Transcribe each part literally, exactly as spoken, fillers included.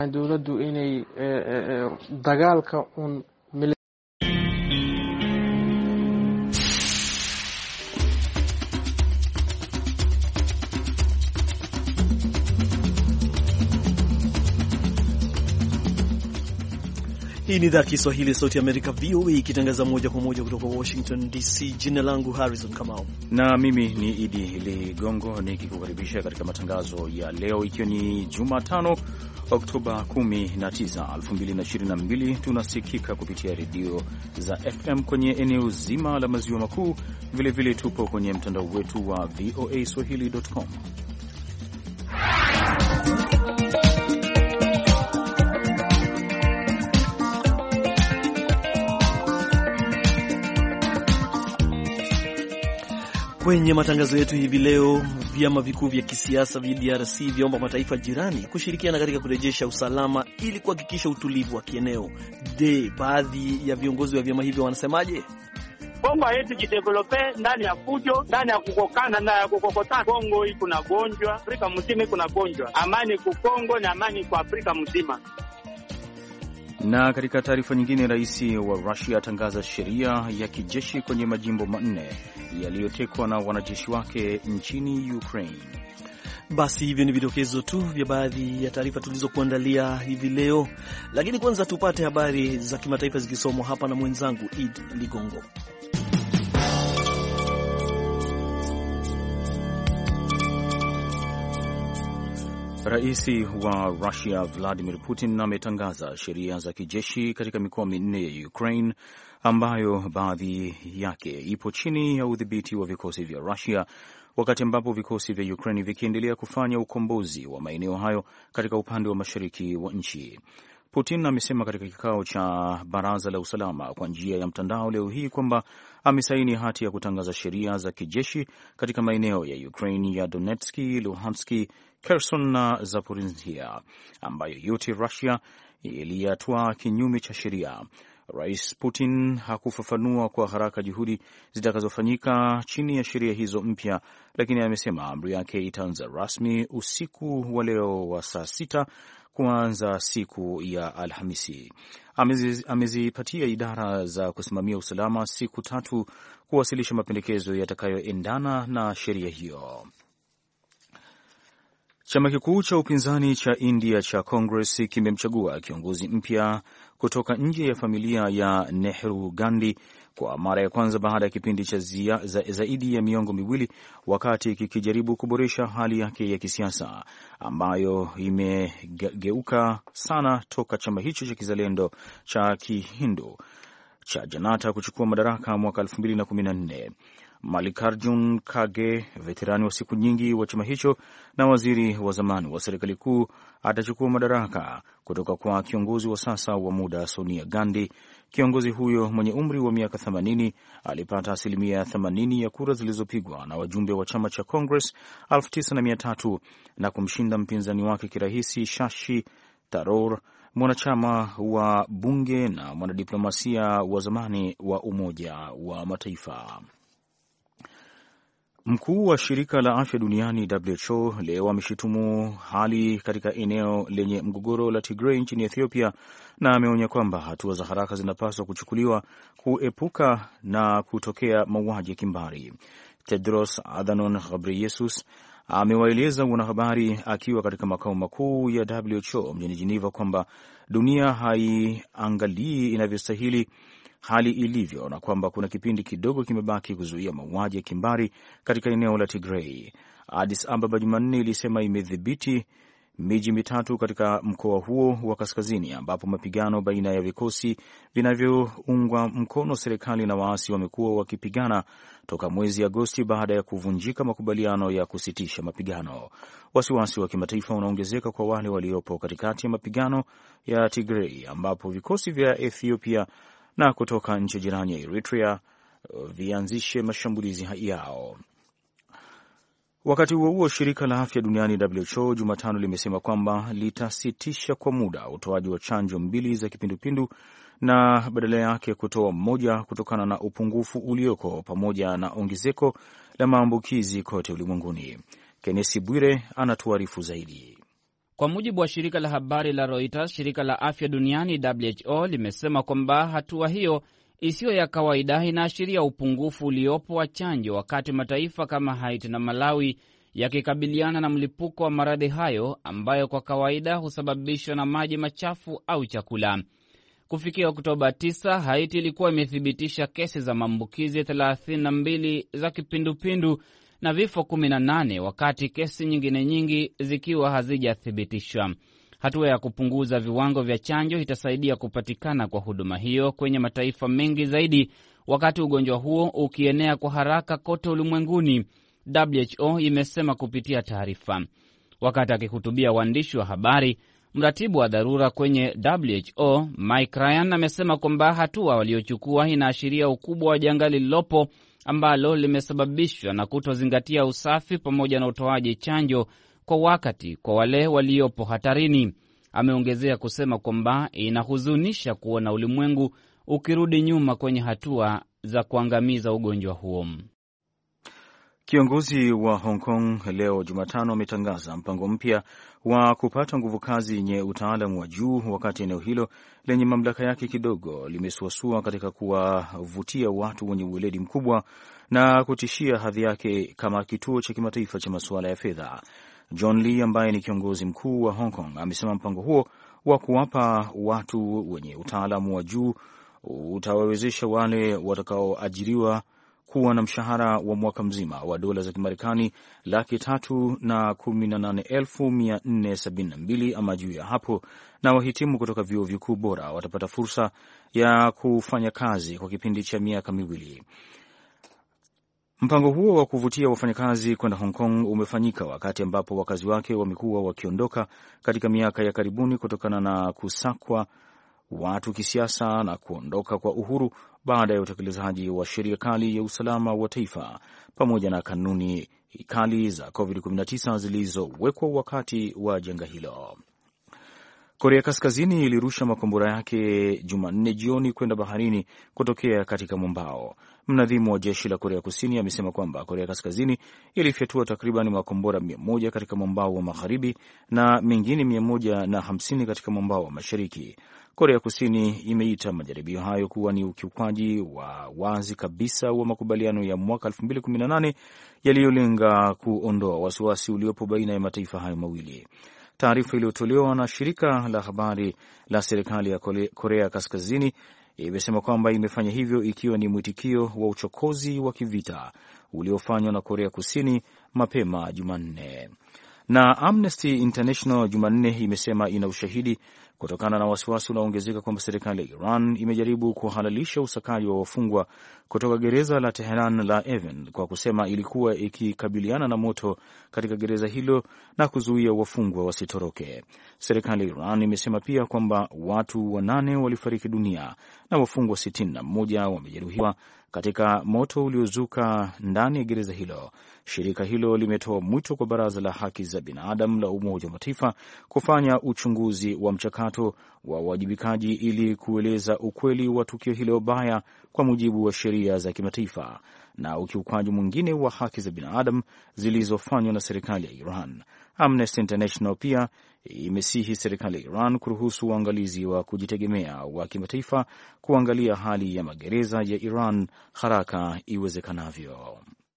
dawladdu inay dagaalka un Hii ni idhaa Kiswahili sauti ya Amerika V O A ikitangaza moja kwa moja kutoka Washington D C. Jina langu Harrison Kamau na mimi ni Idi Ligongo nikikukaribisha katika matangazo ya leo, ikiwa ni Jumatano Oktoba kumi na tisa, elfu mbili na ishirini na mbili. Tunasikika kupitia redio za F M kwenye eneo zima la maziwa makuu. Vilevile tupo kwenye mtandao wetu wa V O A swahili dot com. Kwenye matangazo yetu hivi leo, vyama vikuu vya kisiasa vya D R C vyaomba mataifa jirani kushirikiana katika kurejesha usalama ili kuhakikisha utulivu wa kieneo. Je, baadhi ya viongozi wa vyama hivyo wanasemaje? Kongo yetu jidevelope ndani ya fujo, ndani ya kukokana, ndani ya kukokota. Kongo iko na gonjwa, Afrika mzima iko na gonjwa. Amani ku Kongo na amani kwa Afrika mzima. Na katika taarifa nyingine, rais wa Russia atangaza sheria ya kijeshi kwenye majimbo manne yaliyotekwa na wanajeshi wake nchini Ukraine. Basi hivyo ni vidokezo tu vya baadhi ya taarifa tulizokuandalia hivi leo, lakini kwanza tupate habari za kimataifa zikisomwa hapa na mwenzangu Id Ligongo. Rais wa Russia Vladimir Putin ametangaza sheria za kijeshi katika mikoa minne ya Ukraine ambayo baadhi yake ipo chini ya udhibiti wa vikosi vya Russia, wakati ambapo vikosi vya Ukraine vikiendelea kufanya ukombozi wa maeneo hayo katika upande wa mashariki wa nchi. Putin amesema katika kikao cha Baraza la Usalama kwa njia ya mtandao leo hii kwamba amesaini hati ya kutangaza sheria za kijeshi katika maeneo ya Ukraine ya Donetsk, Luhansk, Kherson na Zaporizhia ambayo yote Russia iliyatoa kinyume cha sheria. Rais Putin hakufafanua kwa haraka juhudi zitakazofanyika chini ya sheria hizo mpya, lakini amesema amri yake itaanza rasmi usiku wa leo wa saa sita kuanza siku ya Alhamisi. Amezi, amezipatia idara za kusimamia usalama siku tatu kuwasilisha mapendekezo yatakayoendana na sheria hiyo. Chama kikuu cha upinzani cha India cha Congress kimemchagua kiongozi mpya kutoka nje ya familia ya Nehru Gandhi kwa mara ya kwanza baada ya kipindi cha zia, za, zaidi ya miongo miwili, wakati kikijaribu kuboresha hali yake ya kisiasa ambayo imegeuka sana toka chama hicho cha kizalendo cha Kihindu cha Janata kuchukua madaraka mwaka elfu mbili na kumi na nne. Mallikarjun Kharge, veterani wa siku nyingi wa chama hicho na waziri wa zamani wa serikali kuu, atachukua madaraka kutoka kwa kiongozi wa sasa wa muda Sonia Gandhi. Kiongozi huyo mwenye umri wa miaka themanini alipata asilimia themanini ya kura zilizopigwa na wajumbe wa chama cha Congress elfu tisa na mia tatu na kumshinda mpinzani wake kirahisi Shashi Tharoor, mwanachama wa bunge na mwanadiplomasia wa zamani wa Umoja wa Mataifa. Mkuu wa shirika la afya duniani W H O leo ameshutumu hali katika eneo lenye mgogoro la Tigray nchini Ethiopia na ameonya kwamba hatua za haraka zinapaswa kuchukuliwa kuepuka na kutokea mauaji ya kimbari. Tedros Adhanom Ghebreyesus amewaeleza wanahabari akiwa katika makao makuu ya W H O mjini Geneva kwamba dunia haiangalii inavyostahili hali ilivyo na kwamba kuna kipindi kidogo kimebaki kuzuia mauaji ya kimbari katika eneo la Tigray. Addis Ababa Jumanne ilisema imedhibiti miji mitatu katika mkoa huo wa kaskazini ambapo mapigano baina ya vikosi vinavyoungwa mkono serikali na waasi wamekuwa wakipigana toka mwezi Agosti baada ya kuvunjika makubaliano ya kusitisha mapigano. Wasiwasi wa kimataifa unaongezeka kwa wale waliopo katikati ya mapigano ya Tigray ambapo vikosi vya Ethiopia na kutoka nchi jirani ya Eritrea vianzishe mashambulizi yao. Wakati huo huo, shirika la afya duniani W H O Jumatano limesema kwamba litasitisha kwa muda utoaji wa chanjo mbili za kipindupindu na badala yake kutoa mmoja kutokana na upungufu ulioko pamoja na ongezeko la maambukizi kote ulimwenguni. Kenesi Bwire anatuarifu zaidi. Kwa mujibu wa shirika la habari la Reuters, shirika la afya duniani W H O limesema kwamba hatua hiyo isiyo ya kawaida inaashiria upungufu uliopo wa chanjo, wakati mataifa kama Haiti na Malawi yakikabiliana na mlipuko wa maradhi hayo ambayo kwa kawaida husababishwa na maji machafu au chakula. Kufikia Oktoba tisa, Haiti ilikuwa imethibitisha kesi za maambukizi thelathini na mbili za kipindupindu na vifo kumi na nane, wakati kesi nyingine nyingi zikiwa hazijathibitishwa. Hatua ya kupunguza viwango vya chanjo itasaidia kupatikana kwa huduma hiyo kwenye mataifa mengi zaidi, wakati ugonjwa huo ukienea kwa haraka kote ulimwenguni, W H O imesema kupitia taarifa. Wakati akihutubia waandishi wa habari, mratibu wa dharura kwenye W H O Mike Ryan amesema kwamba hatua waliochukua inaashiria ukubwa wa janga lililopo ambalo limesababishwa na kutozingatia usafi pamoja na utoaji chanjo kwa wakati kwa wale waliopo hatarini. Ameongezea kusema kwamba inahuzunisha kuona ulimwengu ukirudi nyuma kwenye hatua za kuangamiza ugonjwa huo. Kiongozi wa Hong Kong leo Jumatano ametangaza mpango mpya wa kupata nguvu kazi yenye utaalamu wa juu, wakati eneo hilo lenye mamlaka yake kidogo limesuasua katika kuwavutia watu wenye uweledi mkubwa na kutishia hadhi yake kama kituo cha kimataifa cha masuala ya fedha. John Lee ambaye ni kiongozi mkuu wa Hong Kong amesema mpango huo wa kuwapa watu wenye utaalamu wa juu utawawezesha wale watakaoajiriwa kuwa na mshahara wa mwaka mzima wa dola za Kimarekani laki tatu na kumi na nane elfu mia nne sabini na mbili ama juu ya hapo, na wahitimu kutoka vyuo vikuu bora watapata fursa ya kufanya kazi kwa kipindi cha miaka miwili. Mpango huo wa kuvutia wafanyakazi kwenda Hong Kong umefanyika wakati ambapo wakazi wake wamekuwa wakiondoka katika miaka ya karibuni kutokana na kusakwa watu kisiasa na kuondoka kwa uhuru baada ya utekelezaji wa sheria kali ya usalama wa taifa pamoja na kanuni kali za covid kumi na tisa zilizowekwa wakati wa janga hilo. Korea Kaskazini ilirusha makombora yake Jumanne jioni kwenda baharini kutokea katika mwambao. Mnadhimu wa jeshi la Korea Kusini amesema kwamba Korea Kaskazini ilifyatua takriban makombora mia moja katika mwambao wa magharibi na mengine mia moja na hamsini katika mwambao wa mashariki. Korea Kusini imeita majaribio hayo kuwa ni ukiukwaji wa wazi kabisa wa makubaliano ya mwaka elfu mbili kumi na nane yaliyolenga kuondoa wasiwasi uliopo baina ya mataifa hayo mawili. Taarifa iliyotolewa na shirika la habari la serikali ya Korea Kaskazini imesema kwamba imefanya hivyo ikiwa ni mwitikio wa uchokozi wa kivita uliofanywa na Korea Kusini mapema Jumanne. Na Amnesty International Jumanne imesema ina ushahidi kutokana na wasiwasi unaoongezeka kwamba serikali ya Iran imejaribu kuhalalisha usakaji wa wafungwa kutoka gereza la Tehran la Evin kwa kusema ilikuwa ikikabiliana na moto katika gereza hilo na kuzuia wafungwa wasitoroke. Serikali ya Iran imesema pia kwamba watu wanane walifariki dunia na wafungwa sitini na moja wamejeruhiwa katika moto uliozuka ndani ya gereza hilo. Shirika hilo limetoa mwito kwa Baraza la Haki za Binadamu la Umoja wa Mataifa kufanya uchunguzi wa mchakato wa uwajibikaji ili kueleza ukweli wa tukio hilo baya kwa mujibu wa sheria za kimataifa na ukiukwaji mwingine wa haki za binadamu zilizofanywa na serikali ya Iran. Amnesty International pia imesihi serikali ya Iran kuruhusu uangalizi wa kujitegemea wa kimataifa kuangalia hali ya magereza ya Iran haraka iwezekanavyo.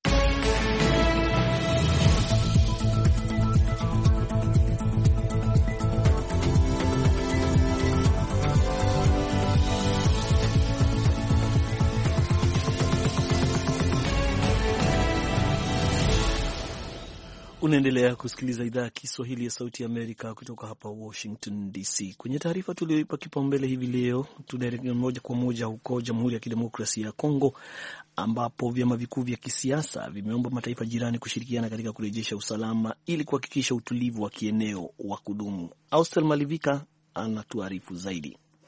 Unaendelea kusikiliza idhaa ya Kiswahili ya Sauti ya Amerika kutoka hapa Washington D C. Kwenye taarifa tulioipa kipaumbele hivi leo, tunaelekea moja kwa moja huko Jamhuri ya Kidemokrasia ya Kongo, ambapo vyama vikuu vya kisiasa vimeomba mataifa jirani kushirikiana katika kurejesha usalama ili kuhakikisha utulivu wa kieneo wa kudumu. Austel Malivika anatuarifu zaidi.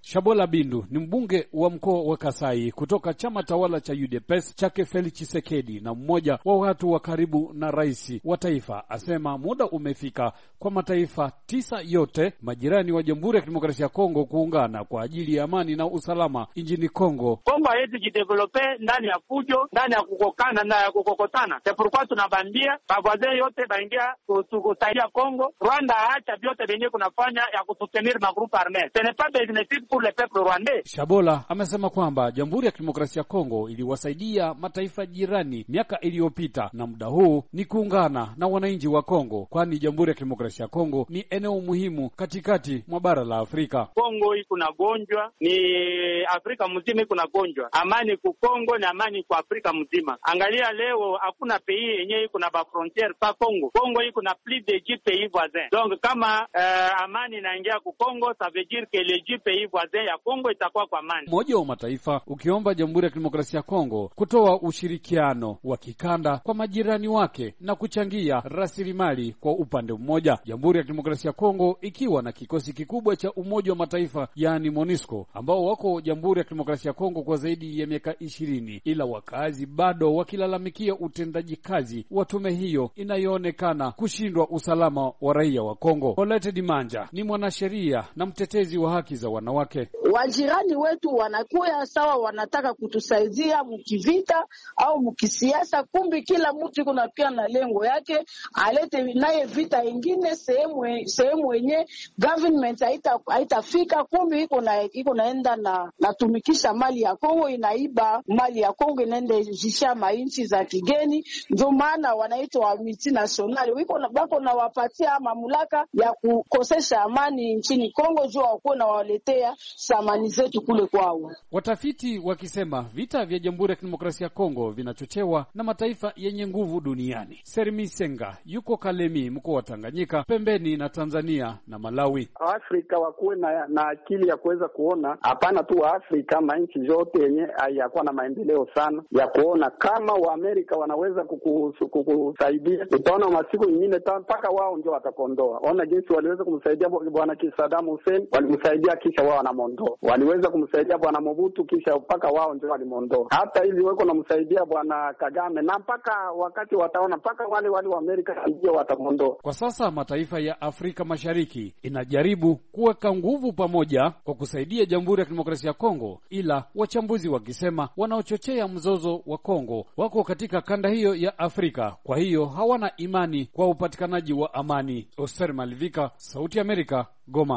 Shabola Bindu ni mbunge wa mkoa wa Kasai kutoka chama tawala cha U D P S chake Felix Tshisekedi na mmoja wa watu wa karibu na rais wa taifa, asema muda umefika kwa mataifa tisa yote majirani wa Jamhuri ya Kidemokrasia ya Kongo kuungana kwa ajili ya amani na usalama nchini Kongo. Kongo haiwezi jidevelope ndani ya fujo, ndani ya kukokana na ya kukokotana. Tepurukwa tunabambia babwaze yote baingia kusaidia Kongo. Rwanda acha vyote venye kunafanya ya kusutenir magrupu arme. Ce n'est pas bénéfique pour le peuple rwandais. Shabola amesema kwamba Jamhuri ya Kidemokrasia ya Kongo iliwasaidia mataifa jirani miaka iliyopita na muda huu ni kuungana na wananchi wa Kongo, kwani Jamhuri ya Kidemokrasia ya Kongo ni eneo muhimu katikati mwa bara la Afrika. Kongo hii kuna gonjwa, ni Afrika mzima kuna gonjwa. Amani ku Kongo ni amani kwa Afrika mzima. Angalia leo hakuna pays yenyewe kuna ba frontiere pa Kongo. Kongo hii kuna plus de dix pays voisins. Donc kama uh, amani inaingia ku Kongo, ça veut dire que les dix pays voisins ya Kongo itakuwa kwa amani. Mmoja wa mataifa ukiomba Jamhuri ya Kidemokrasia ya Kongo kutoa ushirikiano wa kikanda kwa majirani wake na kuchangia rasilimali kwa upande mmoja. Jamhuri ya Kidemokrasia ya Kongo ikiwa na kikosi kikubwa cha Umoja wa Mataifa yani MONUSCO ambao wako Jamhuri ya Kidemokrasia ya Kongo kwa zaidi ya miaka ishirini, ila wakazi bado wakilalamikia utendaji kazi wa tume hiyo inayoonekana kushindwa usalama wa raia wa Kongo. Olete Dimanja ni mwanasheria na mtetezi wa haki za wanawake. Wajirani wetu wanakuya sawa, wanataka kutusaidia mkivita au mkisiasa, kumbi kila mtu kuna pia na lengo yake, alete naye vita ingine sehemu sehemu yenye government haita haitafika, kumbi iko na iko naenda na natumikisha mali ya Kongo, inaiba mali ya Kongo, inaenda jisha mainchi za kigeni. Ndio maana wanaitwa multinational, wiko na bako na wapatia mamlaka ya kukosesha amani nchini Kongo, jua wako na waletea samani zetu kule kwao. Watafiti wakisema vita vya Jamhuri ya Kidemokrasia ya Kongo vinachochewa na mataifa yenye nguvu duniani. Sermi Senga yuko Kalemi, mkoa wa Tanganyika, pembeni na Tanzania na Malawi. Afrika wakuwe na, na akili ya kuweza kuona hapana tu wa Afrika, manchi zote yenye hayakuwa na maendeleo sana ya kuona kama wa Amerika wanaweza kukusaidia. Utaona masiku nyingine mpaka wao ndio watakondoa. Ona jinsi waliweza kumsaidia bwana Saddam Hussein, walimsaidia kisha wao wanamondoa. Waliweza kumsaidia bwana Mobutu kisha mpaka wao ndio walimondoa. Hata hivi wako namsaidia bwana Kagame na mpaka wakati wataona mpaka wale wale wa Amerika ndio watamondoa. Kwa sasa mataifa ya Afrika Mashariki inajaribu kuweka nguvu pamoja kwa kusaidia Jamhuri ya Kidemokrasia ya Kongo, ila wachambuzi wakisema wanaochochea mzozo wa Kongo wako katika kanda hiyo ya Afrika, kwa hiyo hawana imani kwa upatikanaji wa amani. Oster Malivika, Sauti ya Amerika, Goma.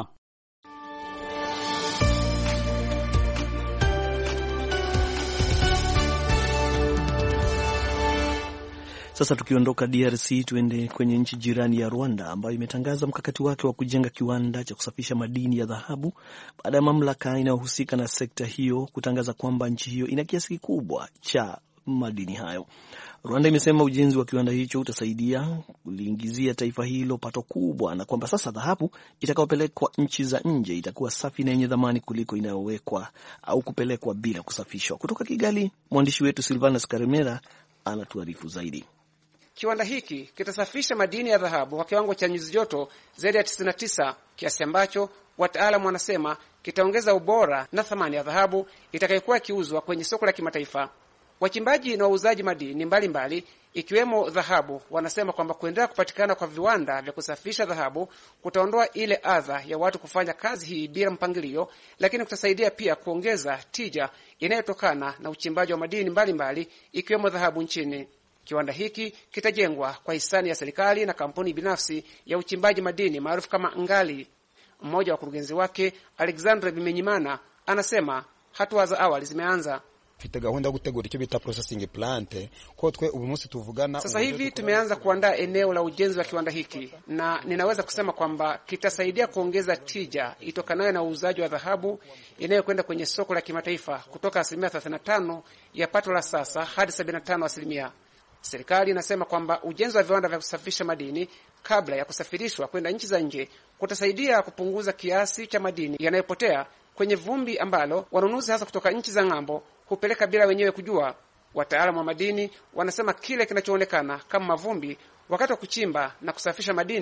Sasa tukiondoka D R C tuende kwenye nchi jirani ya Rwanda ambayo imetangaza mkakati wake wa kujenga kiwanda cha kusafisha madini ya dhahabu baada ya mamlaka inayohusika na sekta hiyo kutangaza kwamba nchi hiyo ina kiasi kikubwa cha madini hayo. Rwanda imesema ujenzi wa kiwanda hicho utasaidia kuliingizia taifa hilo pato kubwa na kwamba sasa dhahabu itakayopelekwa nchi za nje itakuwa safi na yenye dhamani kuliko inayowekwa au kupelekwa bila kusafishwa. Kutoka Kigali, mwandishi wetu Silvanus Karemera anatuarifu zaidi. Kiwanda hiki kitasafisha madini ya dhahabu kwa kiwango cha nyuzi joto zaidi ya tisini na tisa, kiasi ambacho wataalamu wanasema kitaongeza ubora na thamani ya dhahabu itakayokuwa ikiuzwa kwenye soko la kimataifa. Wachimbaji na wauzaji madini mbalimbali ikiwemo dhahabu wanasema kwamba kuendelea kupatikana kwa viwanda vya kusafisha dhahabu kutaondoa ile adha ya watu kufanya kazi hii bila mpangilio, lakini kutasaidia pia kuongeza tija inayotokana na uchimbaji wa madini mbalimbali ikiwemo dhahabu nchini. Kiwanda hiki kitajengwa kwa hisani ya serikali na kampuni binafsi ya uchimbaji madini maarufu kama Ngali. Mmoja wa wakurugenzi wake, Alexandre Bimenyimana, anasema hatua za awali zimeanza. Fite gahunda gutegura icyo bita processing plant kwa twe ubu munsi tuvugana. Sasa hivi tumeanza kuandaa eneo la ujenzi wa kiwanda hiki, na ninaweza kusema kwamba kitasaidia kuongeza tija itokanayo na uuzaji wa dhahabu inayokwenda kwenye soko la kimataifa kutoka asilimia thelathini na tano ya pato la sasa hadi sabini na tano asilimia. Serikali inasema kwamba ujenzi wa viwanda vya kusafisha madini kabla ya kusafirishwa kwenda nchi za nje kutasaidia kupunguza kiasi cha madini yanayopotea kwenye vumbi ambalo wanunuzi hasa kutoka nchi za ng'ambo hupeleka bila wenyewe kujua. Wataalamu wa madini wanasema kile kinachoonekana kama mavumbi wakati wa kuchimba na kusafisha madini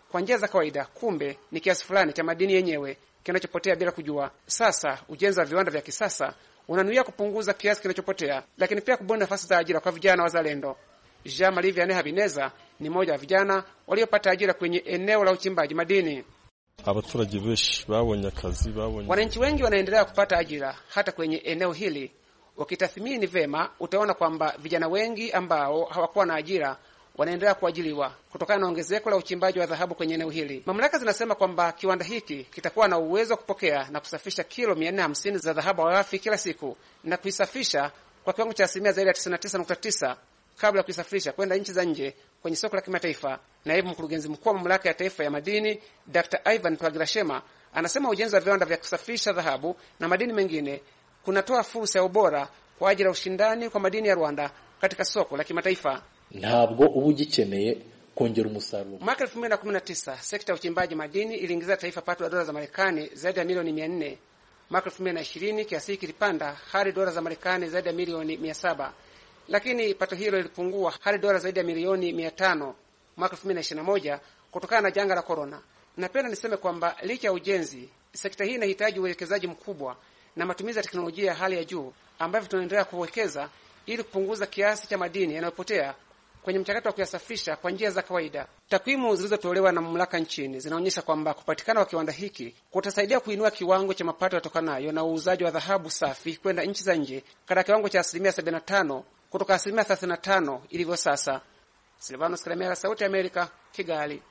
kwa njia za kawaida, kumbe ni kiasi fulani cha madini yenyewe kinachopotea bila kujua. Sasa ujenzi wa viwanda vya kisasa unanuia kupunguza kiasi kinachopotea, lakini pia kubuni nafasi za ajira kwa vijana wazalendo. Jean Marie Vianney Habineza ni mmoja wa vijana waliopata ajira kwenye eneo la uchimbaji madini. Abaturage benshi babonye akazi, babonye. Wananchi wengi wanaendelea kupata ajira hata kwenye eneo hili. Ukitathmini vema, utaona kwamba vijana wengi ambao hawakuwa na ajira wanaendelea kuajiliwa kutokana na ongezeko la uchimbaji wa dhahabu kwenye eneo hili. Mamlaka zinasema kwamba kiwanda hiki kitakuwa na uwezo wa kupokea na kusafisha kilo mia nne hamsini za dhahabu ghafi kila siku na kuisafisha kwa kiwango cha asilimia zaidi ya tisini na tisa nukta tisa kabla ya kuisafirisha kwenda nchi za nje kwenye soko la kimataifa. Naibu mkurugenzi mkuu wa mamlaka ya taifa ya madini Daktari Ivan Twagirashema anasema ujenzi wa viwanda vya kusafisha dhahabu na madini mengine kunatoa fursa ya ubora kwa ajili ya ushindani kwa madini ya Rwanda katika soko la kimataifa. Ntabwo ubu gikeneye kongera umusaruro. Mwaka elfu mbili na kumi na tisa sekta ya uchimbaji madini iliingiza taifa pato la dola za Marekani zaidi ya milioni mia nne. Mwaka elfu mbili na ishirini kiasi kilipanda hadi dola za Marekani zaidi ya milioni mia saba. Lakini pato hilo lilipungua hadi dola zaidi ya milioni mia tano mwaka elfu mbili na ishirini na moja kutokana na janga la corona. Napenda niseme kwamba licha ya ujenzi, sekta hii inahitaji uwekezaji mkubwa na matumizi ya teknolojia ya hali ya juu ambavyo tunaendelea kuwekeza ili kupunguza kiasi cha madini yanayopotea kwenye mchakato wa kuyasafisha kwa njia za kawaida. Takwimu zilizotolewa na mamlaka nchini zinaonyesha kwamba kupatikana kwa kiwanda hiki kutasaidia kuinua kiwango cha mapato yatokanayo na uuzaji wa dhahabu safi kwenda nchi za nje katika kiwango cha asilimia sabini na tano kutoka asilimia thelathini na tano ilivyo sasa. Silvanos Kalemera, Sauti ya Amerika, Kigali.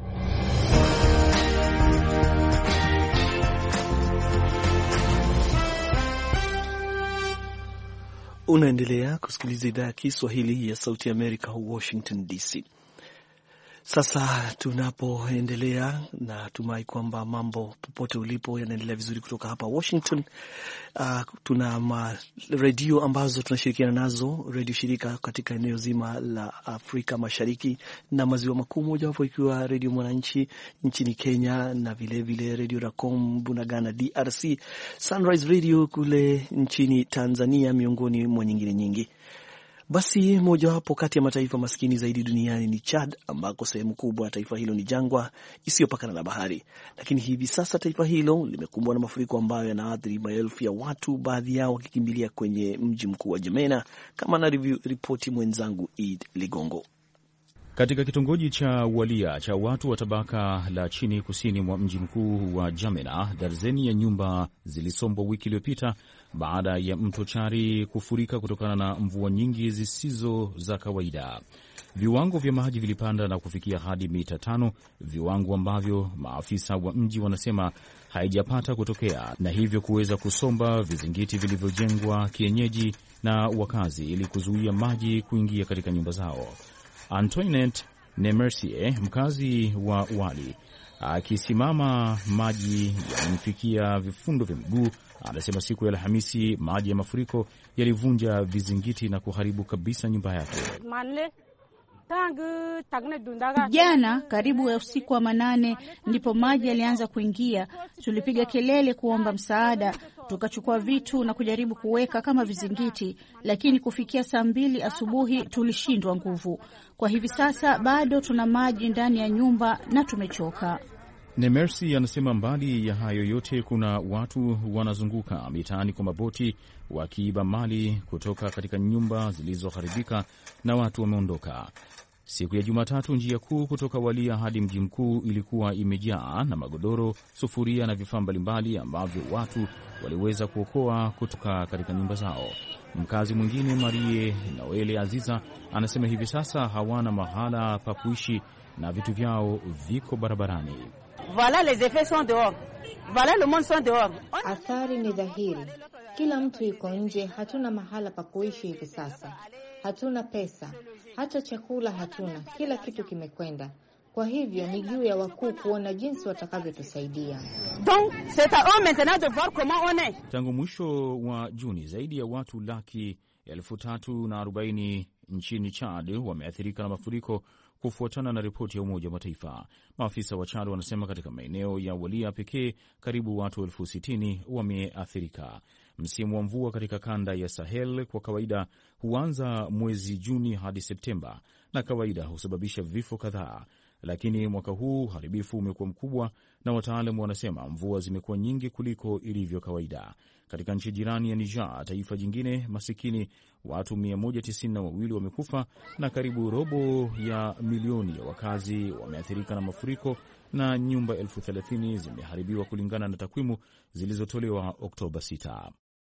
Unaendelea kusikiliza idhaa ya Kiswahili ya Sauti ya Amerika, Washington D C. Sasa tunapoendelea, na tumai kwamba mambo popote ulipo yanaendelea vizuri kutoka hapa Washington. Uh, tuna redio ambazo tunashirikiana nazo, redio shirika katika eneo zima la Afrika Mashariki na Maziwa Makuu, moja wapo ikiwa Redio Mwananchi nchini Kenya, na vile vile Redio Racom Bunagana D R C, Sunrise Radio kule nchini Tanzania, miongoni mwa nyingine nyingi. Basi mojawapo kati ya mataifa maskini zaidi duniani ni Chad, ambako sehemu kubwa ya taifa hilo ni jangwa isiyopakana na bahari. Lakini hivi sasa taifa hilo limekumbwa na mafuriko ambayo yanaathiri maelfu ya watu, baadhi yao wakikimbilia kwenye mji mkuu wa Jamena, kama na ripoti mwenzangu Eid Ligongo. Katika kitongoji cha Walia cha watu wa tabaka la chini kusini mwa mji mkuu wa Jamena, darzeni ya nyumba zilisombwa wiki iliyopita baada ya mto Chari kufurika kutokana na mvua nyingi zisizo za kawaida. Viwango vya maji vilipanda na kufikia hadi mita tano, viwango ambavyo maafisa wa mji wanasema haijapata kutokea, na hivyo kuweza kusomba vizingiti vilivyojengwa kienyeji na wakazi ili kuzuia maji kuingia katika nyumba zao. Antoinette Nemercier, mkazi wa Wali, akisimama maji yamfikia vifundo vya miguu, anasema siku ya Alhamisi maji ya mafuriko yalivunja vizingiti na kuharibu kabisa nyumba yake. Jana karibu ya usiku wa manane ndipo maji yalianza kuingia. Tulipiga kelele kuomba msaada, tukachukua vitu na kujaribu kuweka kama vizingiti, lakini kufikia saa mbili asubuhi tulishindwa nguvu. Kwa hivi sasa bado tuna maji ndani ya nyumba na tumechoka. Nemersi anasema mbali ya hayo yote, kuna watu wanazunguka mitaani kwa maboti wakiiba mali kutoka katika nyumba zilizoharibika na watu wameondoka. Siku ya Jumatatu, njia kuu kutoka Walia hadi mji mkuu ilikuwa imejaa na magodoro, sufuria na vifaa mbalimbali ambavyo watu waliweza kuokoa kutoka katika nyumba zao. Mkazi mwingine Marie Noele Aziza anasema hivi sasa hawana mahala pa kuishi na vitu vyao viko barabarani. Voilà, les effets sont dehors. Voilà, le monde sont dehors. Athari ni dhahiri, kila mtu yuko nje. Hatuna mahala pa kuishi hivi sasa, hatuna pesa, hata chakula hatuna, kila kitu kimekwenda. Kwa hivyo ni juu ya wakuu kuona jinsi watakavyotusaidia. Donc c'est à eux maintenant de voir comment on est. Tangu mwisho wa Juni, zaidi ya watu laki elfu tatu na arobaini nchini Chad wameathirika na mafuriko kufuatana na ripoti ya Umoja wa Mataifa. Maafisa wa Chad wanasema katika maeneo ya Walia pekee karibu watu elfu sitini wameathirika. Msimu wa mvua katika kanda ya Sahel kwa kawaida huanza mwezi Juni hadi Septemba, na kawaida husababisha vifo kadhaa. lakini mwaka huu uharibifu umekuwa mkubwa na wataalamu wanasema mvua zimekuwa nyingi kuliko ilivyo kawaida. Katika nchi jirani ya Niger, taifa jingine masikini, watu mia moja tisini na wawili wamekufa na karibu robo ya milioni ya wakazi wameathirika na mafuriko na nyumba elfu thelathini zimeharibiwa kulingana na takwimu zilizotolewa Oktoba sita.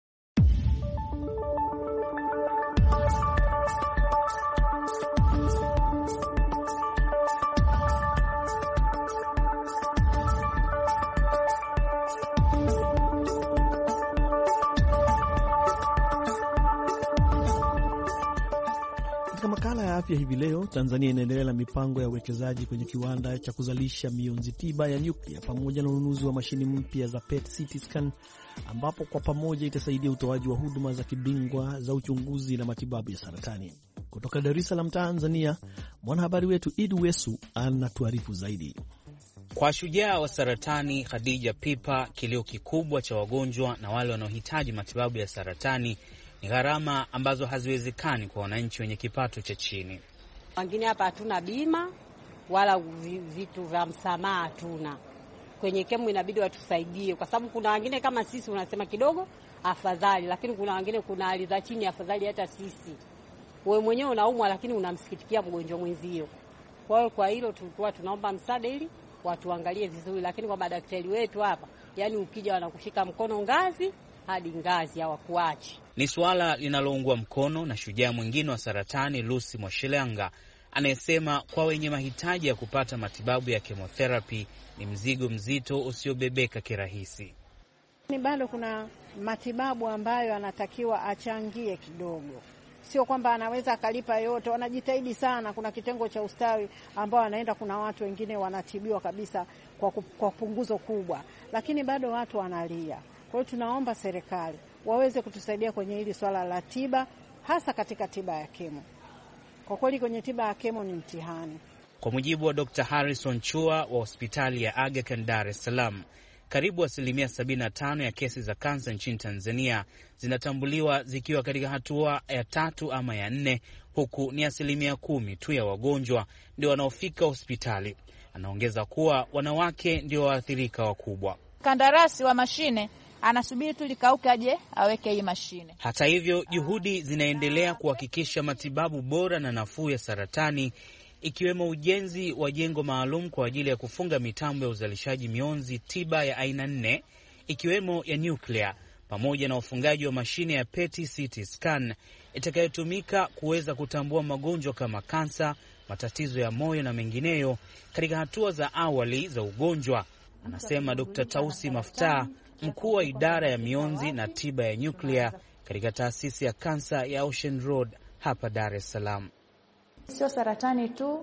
Katika makala ya afya hivi leo, Tanzania inaendelea na mipango ya uwekezaji kwenye kiwanda cha kuzalisha mionzi tiba ya nyuklia pamoja na ununuzi wa mashini mpya za P E T C T scan, ambapo kwa pamoja itasaidia utoaji wa huduma za kibingwa za uchunguzi na matibabu ya saratani. Kutoka Dar es Salaam, Tanzania, mwanahabari wetu Idi Wesu anatuarifu zaidi. Kwa shujaa wa saratani Khadija Pipa, kilio kikubwa cha wagonjwa na wale wanaohitaji matibabu ya saratani ni gharama ambazo haziwezekani kwa wananchi wenye kipato cha chini. Wengine hapa hatuna bima wala vitu vya msamaha hatuna. Kwenye kemu inabidi watusaidie kwa sababu kuna wengine kama sisi unasema kidogo afadhali, lakini kuna wengine kuna hali za chini afadhali hata sisi. Wewe mwenyewe unaumwa lakini unamsikitikia mgonjwa mwenzio. Kwa hiyo kwa hilo tulikuwa tunaomba msaada ili watuangalie vizuri, lakini kwa madaktari wetu hapa, yani ukija wanakushika mkono ngazi hadi ngazi hawakuachi. Ni swala linaloungwa mkono na shujaa mwingine wa saratani Lucy Mwashilanga, anayesema kwa wenye mahitaji ya kupata matibabu ya chemotherapy ni mzigo mzito usiobebeka kirahisi. Ni bado kuna matibabu ambayo anatakiwa achangie kidogo. Sio kwamba anaweza akalipa yote, wanajitahidi sana. Kuna kitengo cha ustawi ambao anaenda, kuna watu wengine wanatibiwa kabisa kwa, kwa punguzo kubwa, lakini bado watu wanalia. Kwa hiyo tunaomba serikali waweze kutusaidia kwenye hili swala la tiba, hasa katika tiba ya kemo. Kwa kweli kwenye tiba ya kemo ni mtihani. Kwa mujibu wa Doctor Harrison Chua wa hospitali ya Aga Khan Dar es Salaam, karibu asilimia sabini na tano ya kesi za kansa nchini Tanzania zinatambuliwa zikiwa katika hatua ya tatu ama ya nne, huku ni asilimia kumi tu ya wagonjwa ndio wanaofika hospitali. Anaongeza kuwa wanawake ndio waathirika wakubwa. Kandarasi wa mashine anasubiri tu likauke aje aweke hii mashine. Hata hivyo, juhudi zinaendelea kuhakikisha matibabu bora na nafuu ya saratani, ikiwemo ujenzi wa jengo maalum kwa ajili ya kufunga mitambo ya uzalishaji mionzi tiba ya aina nne, ikiwemo ya nuclear, pamoja na ufungaji wa mashine ya P E T C T scan itakayotumika kuweza kutambua magonjwa kama kansa, matatizo ya moyo na mengineyo katika hatua za awali za ugonjwa, anasema Dokta Tausi Maftaa, mkuu wa idara ya mionzi na tiba ya nyuklia katika taasisi ya kansa ya Ocean Road hapa Dar es Salaam. Sio saratani tu,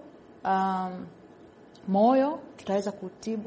um, moyo tutaweza kutibu,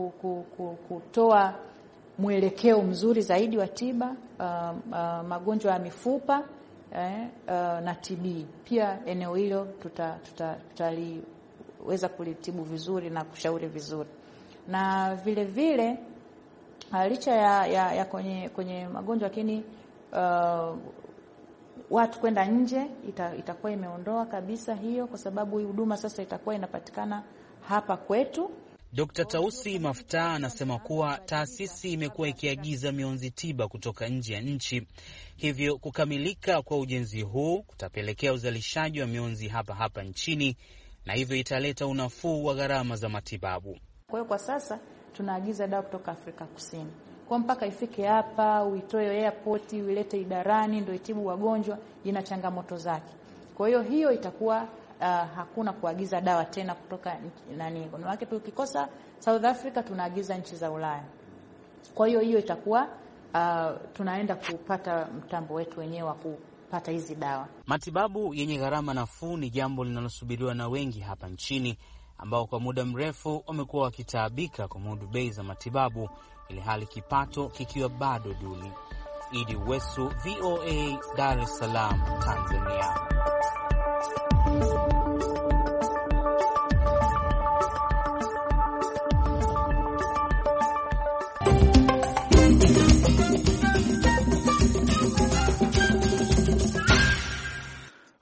kutoa mwelekeo mzuri zaidi wa tiba, uh, uh, magonjwa ya mifupa eh, uh, na T B. Pia eneo hilo tutaliweza tuta, tuta kulitibu vizuri na kushauri vizuri. Na vile vile licha ya, ya, ya kwenye, kwenye magonjwa, lakini uh, watu kwenda nje ita, itakuwa imeondoa kabisa hiyo, kwa sababu hii huduma sasa itakuwa inapatikana hapa kwetu. Dokta Tausi Maftaa anasema kuwa taasisi imekuwa ikiagiza mionzi tiba kutoka nje ya nchi, hivyo kukamilika kwa ujenzi huu kutapelekea uzalishaji wa mionzi hapa hapa nchini, na hivyo italeta unafuu wa gharama za matibabu. Kwa hiyo kwa sasa tunaagiza dawa kutoka Afrika Kusini. Kwa mpaka ifike hapa, uitoe airport, uilete idarani ndio itibu wagonjwa, ina changamoto zake. Kwa hiyo hiyo itakuwa uh, hakuna kuagiza dawa tena kutoka nani. Kwa maana tukikosa South Africa tunaagiza nchi za Ulaya. Kwa hiyo hiyo itakuwa uh, tunaenda kupata mtambo wetu wenyewe wa kupata hizi dawa. Matibabu yenye gharama nafuu ni jambo linalosubiriwa na wengi hapa nchini, ambao kwa muda mrefu wamekuwa wakitaabika kumudu bei za matibabu, ili hali kipato kikiwa bado duni. Idi Wesu, V O A, Dar es Salaam, Tanzania.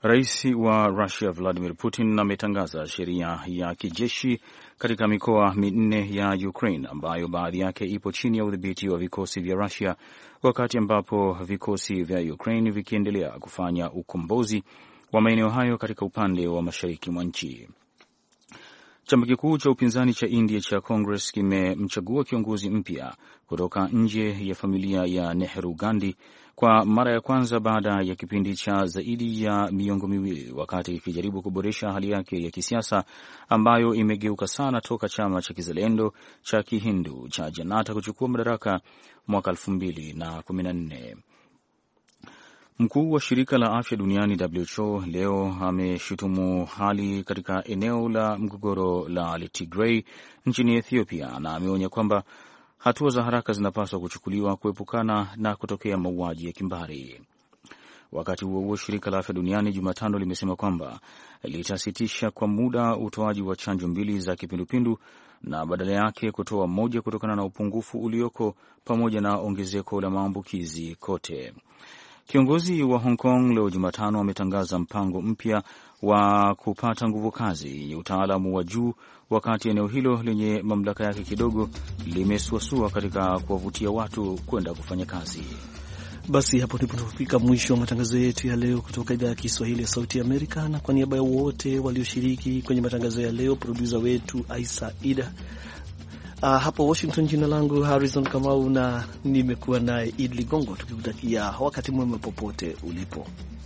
Rais wa Russia Vladimir Putin ametangaza sheria ya kijeshi katika mikoa minne ya Ukraine ambayo baadhi yake ipo chini ya udhibiti wa vikosi vya Russia, wakati ambapo vikosi vya Ukraine vikiendelea kufanya ukombozi wa maeneo hayo katika upande wa mashariki mwa nchi. Chama kikuu cha upinzani cha India cha Congress kimemchagua kiongozi mpya kutoka nje ya familia ya Nehru Gandhi kwa mara ya kwanza baada ya kipindi cha zaidi ya miongo miwili, wakati ikijaribu kuboresha hali yake ya kisiasa ambayo imegeuka sana toka chama cha kizalendo cha Kihindu cha Janata kuchukua madaraka mwaka elfu mbili na kumi na nne. Mkuu wa shirika la afya duniani W H O leo ameshutumu hali katika eneo la mgogoro la Tigray nchini Ethiopia na ameonya kwamba hatua za haraka zinapaswa kuchukuliwa kuepukana na kutokea mauaji ya kimbari. Wakati huo huo, shirika la afya duniani Jumatano limesema kwamba litasitisha kwa muda utoaji wa chanjo mbili za kipindupindu na badala yake kutoa moja kutokana na upungufu ulioko pamoja na ongezeko la maambukizi kote. Kiongozi wa Hong Kong leo Jumatano ametangaza mpango mpya wa kupata nguvu kazi yenye utaalamu wa juu, wakati eneo hilo lenye mamlaka yake kidogo limesuasua katika kuwavutia watu kwenda kufanya kazi. Basi hapo ndipo tunafika mwisho wa matangazo yetu ya leo kutoka idhaa ya Kiswahili ya Sauti ya Amerika, na kwa niaba ya wote walioshiriki kwenye matangazo ya leo, producer wetu Aisa Ida, Uh, hapo Washington, jina langu Harrison Kamau na nimekuwa naye Idli Gongo, tukikutakia wakati mwema popote ulipo.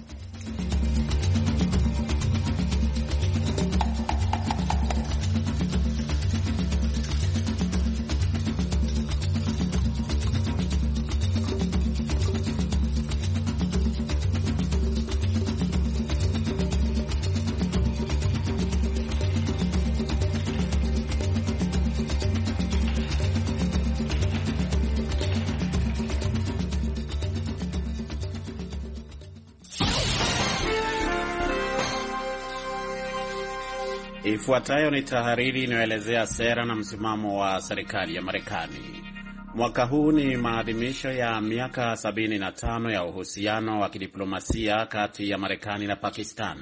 Ifuatayo ni tahariri inayoelezea sera na msimamo wa serikali ya Marekani. Mwaka huu ni maadhimisho ya miaka sabini na tano ya uhusiano wa kidiplomasia kati ya Marekani na Pakistan.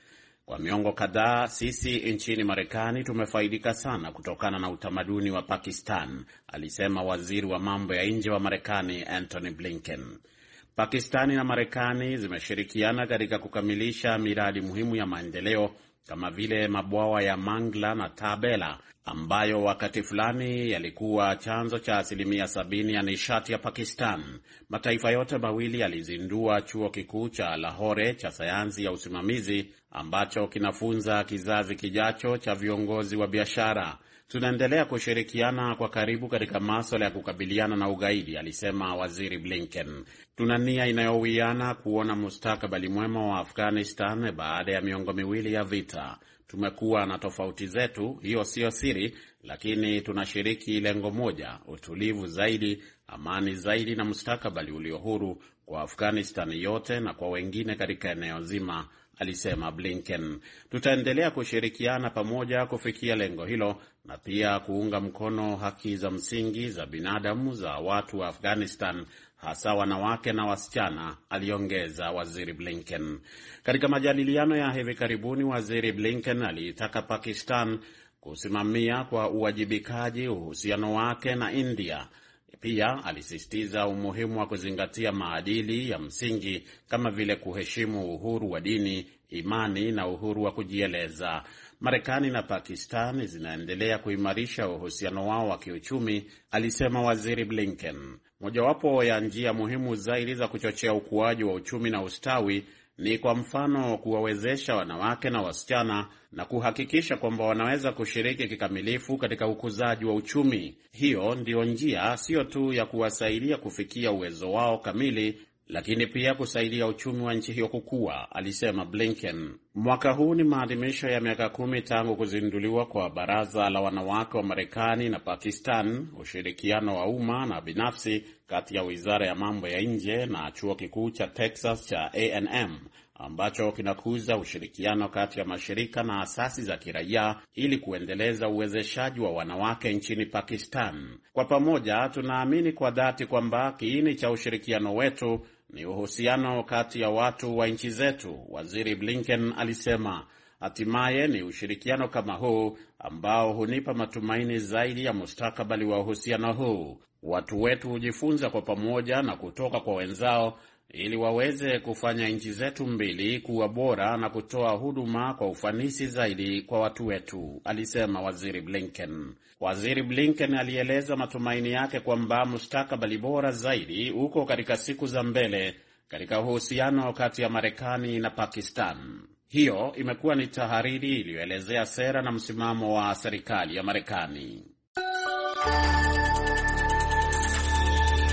Kwa miongo kadhaa, sisi nchini Marekani tumefaidika sana kutokana na utamaduni wa Pakistan, alisema waziri wa mambo ya nje wa Marekani Antony Blinken. Pakistani na Marekani zimeshirikiana katika kukamilisha miradi muhimu ya maendeleo kama vile mabwawa ya Mangla na Tabela ambayo wakati fulani yalikuwa chanzo cha asilimia sabini ya nishati ya Pakistan. Mataifa yote mawili yalizindua chuo kikuu cha Lahore cha sayansi ya usimamizi ambacho kinafunza kizazi kijacho cha viongozi wa biashara. Tunaendelea kushirikiana kwa karibu katika masuala ya kukabiliana na ugaidi, alisema waziri Blinken. Tuna nia inayowiana kuona mustakabali mwema wa Afghanistan baada ya miongo miwili ya vita. Tumekuwa na tofauti zetu, hiyo sio siri, lakini tunashiriki lengo moja: utulivu zaidi, amani zaidi na mustakabali ulio huru kwa Afghanistan yote na kwa wengine katika eneo zima, alisema Blinken. Tutaendelea kushirikiana pamoja kufikia lengo hilo na pia kuunga mkono haki za msingi za binadamu za watu wa Afghanistan, hasa wanawake na wasichana, aliongeza waziri Blinken. Katika majadiliano ya hivi karibuni, waziri Blinken alitaka Pakistan kusimamia kwa uwajibikaji uhusiano wake na India. Pia alisisitiza umuhimu wa kuzingatia maadili ya msingi kama vile kuheshimu uhuru wa dini, imani na uhuru wa kujieleza. Marekani na Pakistan zinaendelea kuimarisha uhusiano wao wa kiuchumi, alisema waziri Blinken. Mojawapo ya njia muhimu zaidi za kuchochea ukuaji wa uchumi na ustawi ni kwa mfano kuwawezesha wanawake na wasichana na kuhakikisha kwamba wanaweza kushiriki kikamilifu katika ukuzaji wa uchumi. Hiyo ndiyo njia sio tu ya kuwasaidia kufikia uwezo wao kamili, lakini pia kusaidia uchumi wa nchi hiyo kukua, alisema Blinken. Mwaka huu ni maadhimisho ya miaka kumi tangu kuzinduliwa kwa Baraza la Wanawake wa Marekani na Pakistan, ushirikiano wa umma na binafsi kati ya Wizara ya Mambo ya Nje na Chuo Kikuu cha Texas cha A and M ambacho kinakuza ushirikiano kati ya mashirika na asasi za kiraia ili kuendeleza uwezeshaji wa wanawake nchini Pakistan. Kwa pamoja, tunaamini kwa dhati kwamba kiini cha ushirikiano wetu ni uhusiano kati ya watu wa nchi zetu, Waziri Blinken alisema. Hatimaye ni ushirikiano kama huu ambao hunipa matumaini zaidi ya mustakabali wa uhusiano huu. Watu wetu hujifunza kwa pamoja na kutoka kwa wenzao ili waweze kufanya nchi zetu mbili kuwa bora na kutoa huduma kwa ufanisi zaidi kwa watu wetu, alisema Waziri Blinken. Waziri Blinken alieleza matumaini yake kwamba mustakabali bora zaidi uko katika siku za mbele katika uhusiano kati ya Marekani na Pakistan. Hiyo imekuwa ni tahariri iliyoelezea sera na msimamo wa serikali ya Marekani.